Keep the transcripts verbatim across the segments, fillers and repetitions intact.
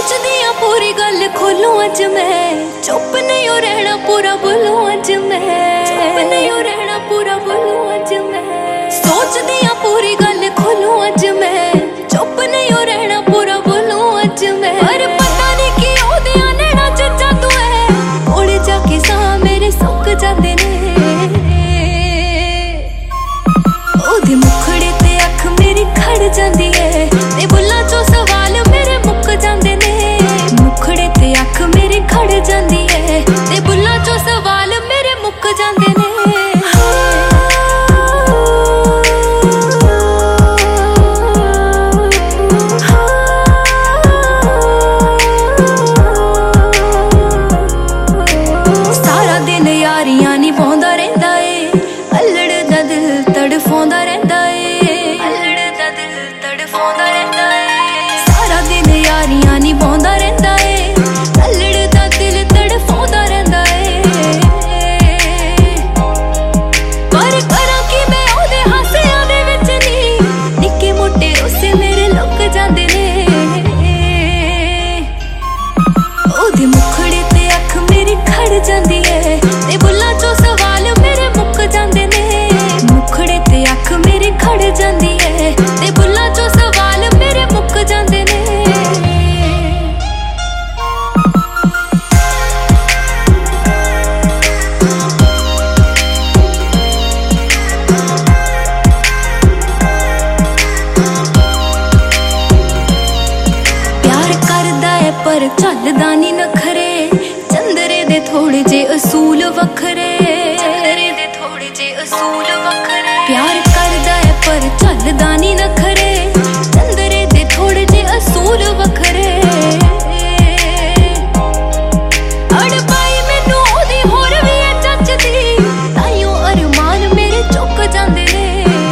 सोचदी आ पूरी गल खोलूं अज मैं, चुप नहीं हो रहना पूरा बोलूं अज मैं, चुप नहीं हो रहना पूरा बोलूं अज मैं। सोचदी आ पूरी गल खोलूं अज मैं, चुप नहीं हो रहना पूरा बोलूं अज मैं। पर पता नहीं कि ओदे नैना च जादू है, कोल जाके साह मेरे सुक जांदे ने। ओदे मुखड़े ते अख मेरी खड़ जांदी है, ते बुल्लां चों सवाल मेरे मुक जांदे ने। मुखड़े ते अख मेरी खड़ जांदी है, ते बुल्लां चों सवाल मेरे मुक जांदे ने। सारा दिन यारियां नी पाउंदा रहिंदा ए, अल्लड़ दा दिल तड़फाउंदा रहिंदा ए, अल्लड़ दा दिल तड़फाउंदा रहिंदा ए। सारा दिन यारियां नी पाउंदा रहिंदा ए, अल्लड़ दा दिल तड़फाउंदा रहिंदा ए। पर करां कि मैं ओदे हासियां दे विच नी, निक्के मोटे रोसे मेरे लुक जांदे ने। ओदे मुखड़े ते अख मेरी खड़ जांदी है, ते बुल्लां चों सवाल मेरे मुक जांदे ने। मुखड़े ते अख मेरी खड़ जांदी है, ते बुल्लां चों सवाल मेरे मुक जांदे ने। प्यार करदा है पर झलदा नी नखरे, चंदरे दे थोड़े जे असूल वखरे, चंदरे दे थोड़े जे असूल वखरे। प्यार करदा है पर झलदा नी नखरे, चंदरे दे थोड़े जे असूल वखरे। अड़ पाई मैनू ओदी होर वी है जचदी, ताइयों अरमान मेरे चुक जांदे ने।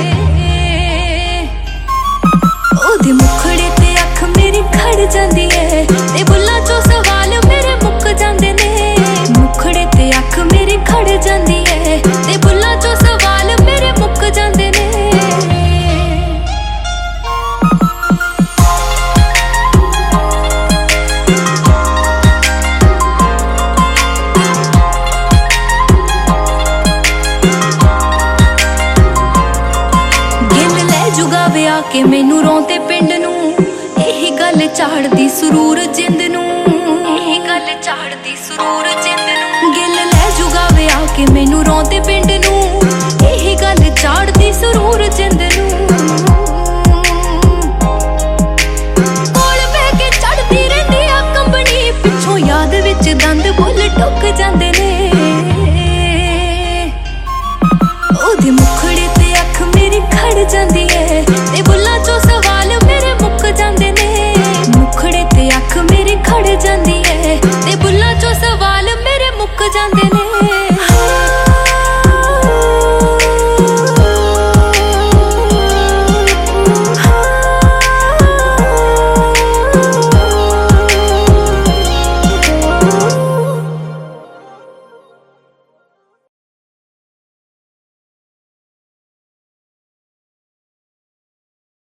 ओदे मुखड़े ते अख मेरी खड़ जांदी है, ते बुल्लां चों सवाल मेरे मुक जांदे ने। मुखड़े ते अख मेरी खड़ जांदी है, ते बुल्लां चों सवाल मेरे मुक जांदे ने। गिल लै जुगा विआ के मैनू रोंदे पिंड नू, यही गल झाड़दी सुरूर जिंद नू, यही गल झाड़दी सुरूर जिंद नू। गिल लै जुगा विआ के मैनू रोंदे पिंड नू, यही गल झाड़दी सुरूर जिंद नू। कोल बह के चढ़दी रहिंदी आ कंबनी, पिछों याद विच दंद बुल टुक जांदे